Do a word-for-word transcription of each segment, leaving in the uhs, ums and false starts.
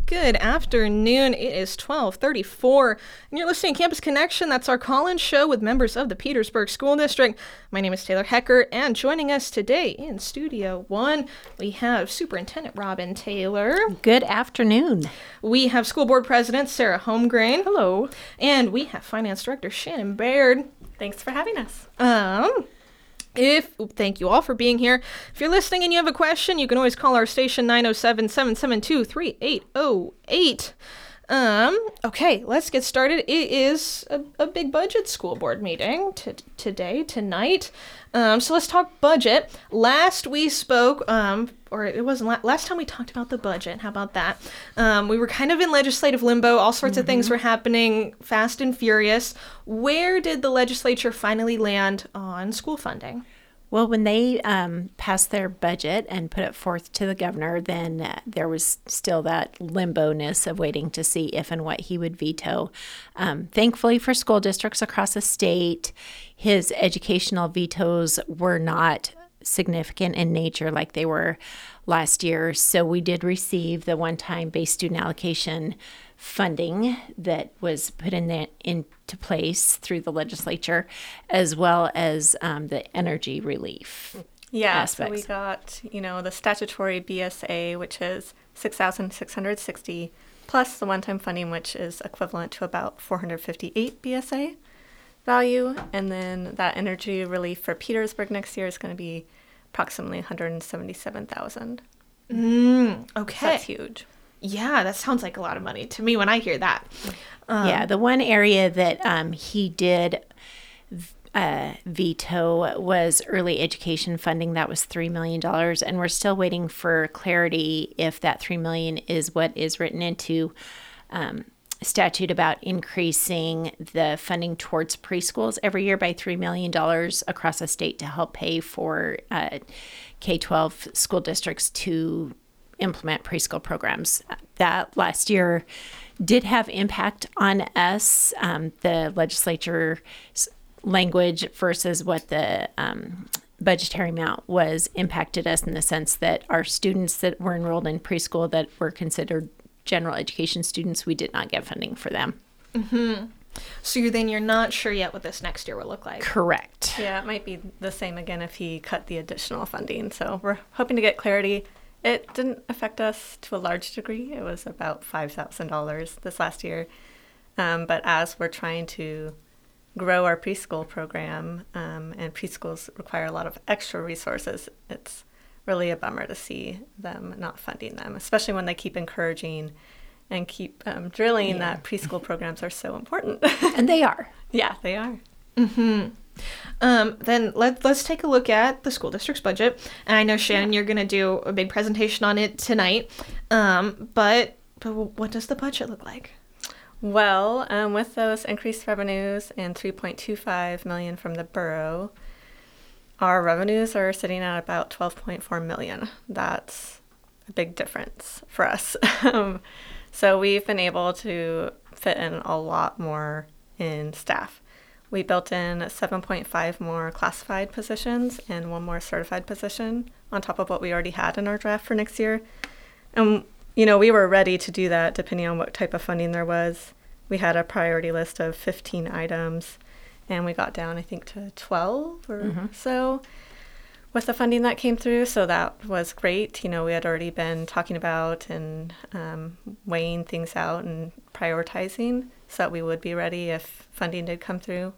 Good afternoon. It is twelve thirty-four, and you're listening to Campus Connection. That's our call-in show with members of the Petersburg School District. My name is Taylor Hecker, and joining us today in Studio One, we have Superintendent Robin Taylor. Good afternoon. We have School Board President Sarah Holmgren. Hello. And we have Finance Director Shannon Baird. Thanks for having us. Um... If Thank you all for being here. If you're listening and you have a question, you can always call our station nine oh seven, seven seven two, three eight oh eight. Um, okay, let's get started. It is a, a big budget school board meeting t- today, tonight. Um, so let's talk budget. Last we spoke, um, or it wasn't la- last time we talked about the budget. How about that? Um, we were kind of in legislative limbo. All sorts mm-hmm. of things were happening fast and furious. Where did the legislature finally land on school funding? Well, when they um, passed their budget and put it forth to the governor, then uh, there was still that limbo-ness of waiting to see if and what he would veto. Um, thankfully for school districts across the state, his educational vetoes were not significant in nature like they were last year. So we did receive the one-time base student allocation funding that was put in the, into place through the legislature, as well as um, the energy relief yeah, aspects. So we got, you know, the statutory B S A, which is six thousand six hundred sixty, plus the one-time funding, which is equivalent to about four hundred fifty-eight B S A value. And then that energy relief for Petersburg next year is going to be approximately one hundred seventy-seven thousand. Mm, okay. So that's huge. Yeah, that sounds like a lot of money to me when I hear that. Um, yeah, the one area that um, he did uh, veto was early education funding. That was three million dollars, and we're still waiting for clarity if that three million dollars is what is written into um, statute about increasing the funding towards preschools every year by three million dollars across the state to help pay for uh, K twelve school districts to implement preschool programs. That last year did have impact on us. Um, the legislature's language versus what the um, budgetary amount was impacted us in the sense that our students that were enrolled in preschool that were considered general education students, we did not get funding for them. Mm-hmm. So you're, then you're not sure yet what this next year will look like. Correct. Yeah, it might be the same again if he cut the additional funding. So we're hoping to get clarity. It didn't affect us to a large degree. It was about five thousand dollars this last year. Um, but as we're trying to grow our preschool program, um, and preschools require a lot of extra resources, it's really a bummer to see them not funding them, especially when they keep encouraging and keep um, drilling yeah. that preschool programs are so important. And they are. Yeah, they are. Mm-hmm. Um, then let, let's take a look at the school district's budget. And I know, Shannon, you're going to do a big presentation on it tonight. Um, but, but what does the budget look like? Well, um, with those increased revenues and three point two five million dollars from the borough, our revenues are sitting at about twelve point four million dollars. That's a big difference for us. um, so we've been able to fit in a lot more in staff. We built in seven point five more classified positions and one more certified position on top of what we already had in our draft for next year. And, you know, we were ready to do that depending on what type of funding there was. We had a priority list of fifteen items, and we got down, I think, to twelve or mm-hmm. so with the funding that came through. So that was great. You know, we had already been talking about and um, weighing things out and prioritizing so that we would be ready if funding did come through.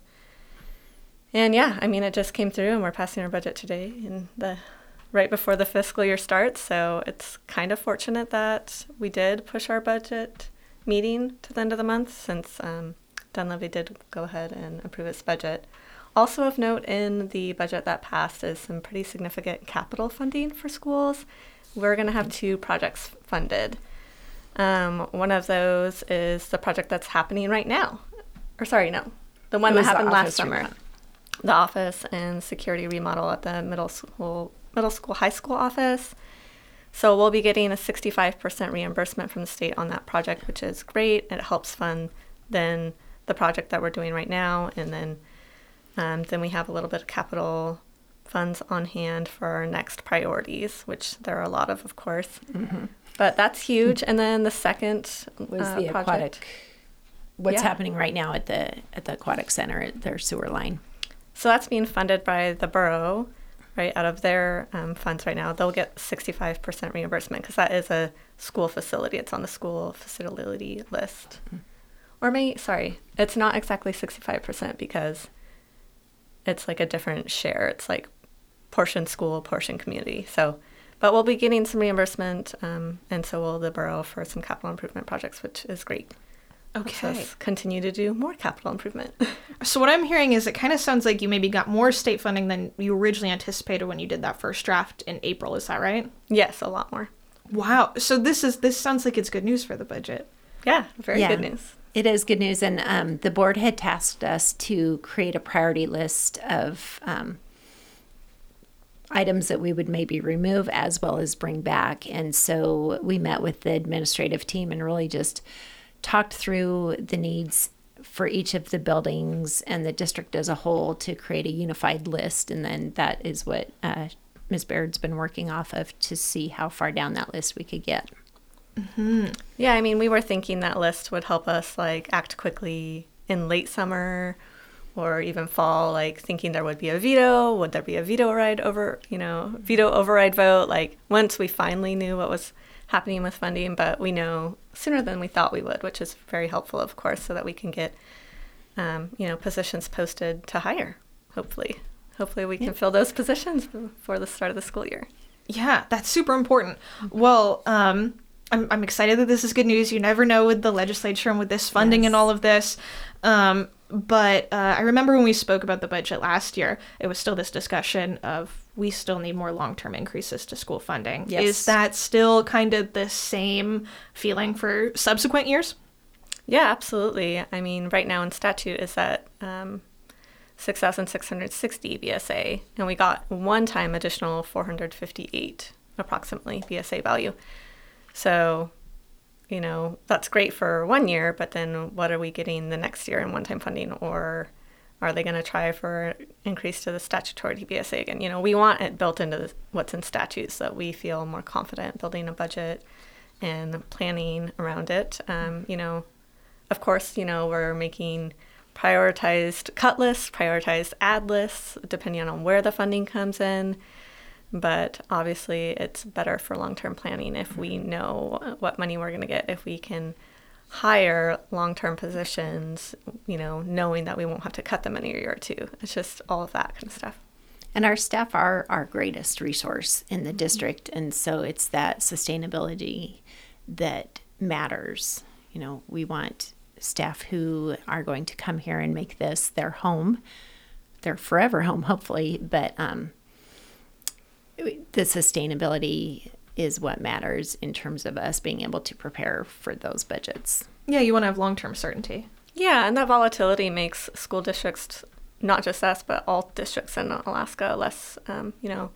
And yeah, I mean, it just came through, and we're passing our budget today in the right before the fiscal year starts. So it's kind of fortunate that we did push our budget meeting to the end of the month, since um, Dunleavy did go ahead and approve its budget. Also of note in the budget that passed is some pretty significant capital funding for schools. We're going to have two projects funded. Um, one of those is the project that's happening right now. Or sorry, no. The one that happened last summer. Remodel. The office and security remodel at the middle school, middle school, high school office. So we'll be getting a sixty-five percent reimbursement from the state on that project, which is great. It helps fund then the project that we're doing right now. And then um, then we have a little bit of capital funds on hand for our next priorities, which there are a lot of, of course. Mm-hmm. But that's huge. And then the second Was uh, the project, aquatic, what's Yeah. happening right now at the at the aquatic center at their sewer line? So that's being funded by the borough, right, out of their um, funds right now. They'll get sixty-five percent reimbursement because that is a school facility. It's on the school facility list. Mm-hmm. Or maybe, sorry, it's not exactly sixty-five percent because it's like a different share. It's like portion school, portion community. So, but we'll be getting some reimbursement, um, and so will the borough for some capital improvement projects, which is great. Okay. Helps us continue to do more capital improvement. So what I'm hearing is it kind of sounds like you maybe got more state funding than you originally anticipated when you did that first draft in April. Is that right? Yes, a lot more. Wow. So this is this sounds like it's good news for the budget. Yeah, very Yeah. good news. It is good news, and um, the board had tasked us to create a priority list of um, items that we would maybe remove as well as bring back. And so we met with the administrative team and really just talked through the needs for each of the buildings and the district as a whole to create a unified list. And then that is what uh, Miz Baird's been working off of to see how far down that list we could get. Mm-hmm. Yeah, I mean, we were thinking that list would help us like act quickly in late summer or even fall, like thinking there would be a veto. Would there be a veto ride over, you know, veto override vote? Like once we finally knew what was happening with funding, but we know sooner than we thought we would, which is very helpful, of course, so that we can get, um, you know, positions posted to hire, hopefully. Hopefully we can yeah. fill those positions before the start of the school year. Yeah, that's super important. Well, um, I'm I'm excited that this is good news. You never know with the legislature and with this funding yes. and all of this. Um, but uh, I remember when we spoke about the budget last year, it was still this discussion of we still need more long-term increases to school funding. Yes. Is that still kind of the same feeling for subsequent years? Yeah, absolutely. I mean, right now in statute is at um, six thousand six hundred sixty B S A, and we got one-time additional four hundred fifty-eight approximately B S A value. So, you know, that's great for one year, but then what are we getting the next year in one-time funding? Or are they going to try for increase to the statutory B S A again? You know, we want it built into the, what's in statute so that we feel more confident building a budget and planning around it. Um, you know, of course, you know, we're making prioritized cut lists, prioritized add lists, depending on where the funding comes in. But obviously, it's better for long-term planning if we know what money we're going to get, if we can hire long-term positions, you know, knowing that we won't have to cut them in a year or two. It's just all of that kind of stuff. And our staff are our greatest resource in the district. And so it's that sustainability that matters. You know, we want staff who are going to come here and make this their home, their forever home, hopefully. But um, the sustainability is what matters in terms of us being able to prepare for those budgets. Yeah, you want to have long-term certainty. Yeah, and that volatility makes school districts, not just us, but all districts in Alaska, less, um, you know,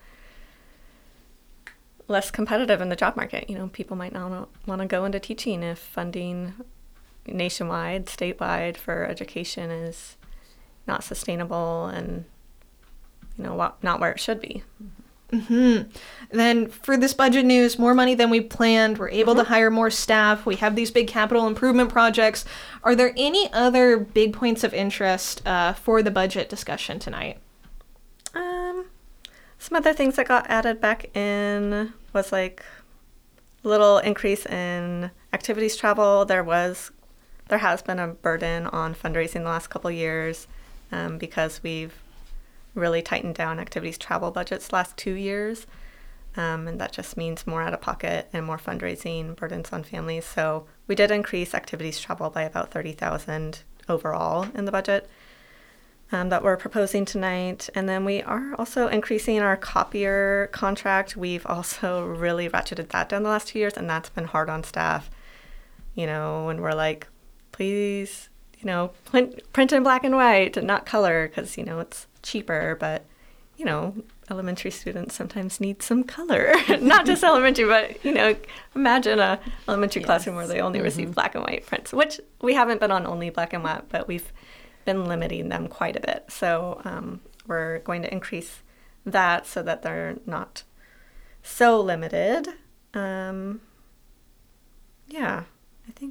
less competitive in the job market. You know, people might not want to go into teaching if funding nationwide, statewide for education is not sustainable and, you know, not where it should be. Mm-hmm. Then for this budget news, more money than we planned. We're able mm-hmm. to hire more staff. We have these big capital improvement projects. Are there any other big points of interest uh, for the budget discussion tonight? Um, some other things that got added back in was like a little increase in activities travel. There was, there has been a burden on fundraising the last couple of years um, because we've really tightened down activities travel budgets last two years. Um, and that just means more out of pocket and more fundraising burdens on families. So we did increase activities travel by about thirty thousand overall in the budget um, that we're proposing tonight. And then we are also increasing our copier contract. We've also really ratcheted that down the last two years, and that's been hard on staff. You know, when we're like, please, you know, print, print in black and white and not color because, you know, it's cheaper, but you know, elementary students sometimes need some color. Not just elementary, but you know, imagine a elementary yes. classroom where they only mm-hmm. receive black and white prints, which we haven't been on only black and white, but we've been limiting them quite a bit. So um, we're going to increase that so that they're not so limited. Um,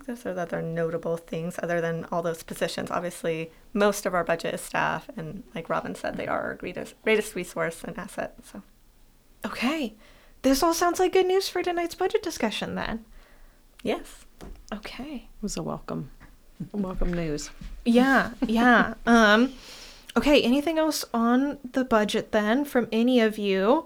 think those are the other notable things other than all those positions. Obviously, most of our budget is staff, and like Robin said, they are our greatest, greatest resource and asset. So, okay. This all sounds like good news for tonight's budget discussion then. yes. Okay. It was a welcome, welcome news. Yeah, yeah. um, okay, anything else on the budget then from any of you?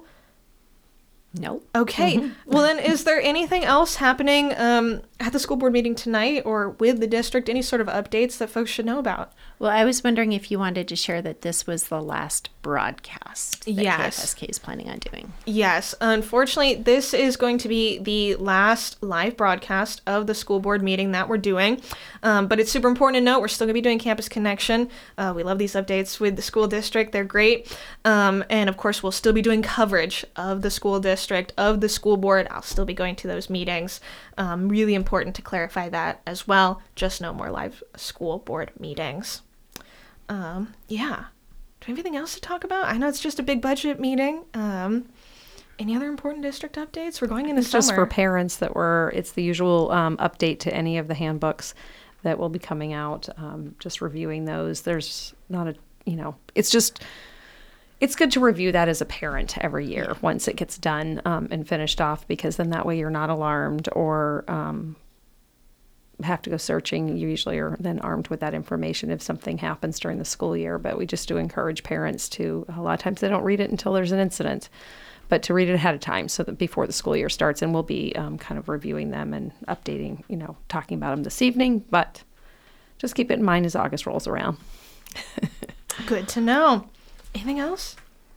Nope. Okay. Well, then, is there anything else happening um, at the school board meeting tonight or with the district? Any sort of updates that folks should know about? Well, I was wondering if you wanted to share that this was the last broadcast that Yes. K F S K is planning on doing. Yes. Unfortunately, this is going to be the last live broadcast of the school board meeting that we're doing. Um, but it's super important to note we're still going to be doing Campus Connection. Uh, we love these updates with the school district. They're great. Um, and of course, we'll still be doing coverage of the school district, of the school board. I'll still be going to those meetings. Um, really important to clarify that as well. Just no more live school board meetings. Um, yeah. Do we have anything else to talk about? I know it's just a big budget meeting. Um, any other important district updates? We're going into It's summer. just for parents that were, it's the usual um, update to any of the handbooks that will be coming out, um, just reviewing those. There's not a, you know, it's just, it's good to review that as a parent every year once it gets done um, and finished off, because then that way you're not alarmed or um, have to go searching. You usually are then armed with that information if something happens during the school year. But we just do encourage parents to, a lot of times they don't read it until there's an incident, but to read it ahead of time so that before the school year starts, and we'll be um, kind of reviewing them and updating, you know, talking about them this evening. But just keep it in mind as August rolls around. Good to know. Anything else?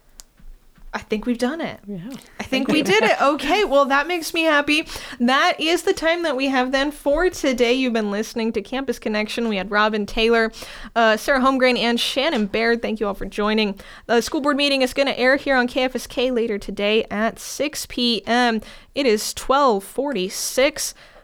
I think we've done it. Yeah. I think we did it. Okay, well, that makes me happy. That is the time that we have then for today. You've been listening to Campus Connection. We had Robin Taylor, uh, Sarah Holmgren, and Shannon Baird. Thank you all for joining. The school board meeting is going to air here on K F S K later today at six p.m. It is twelve forty-six.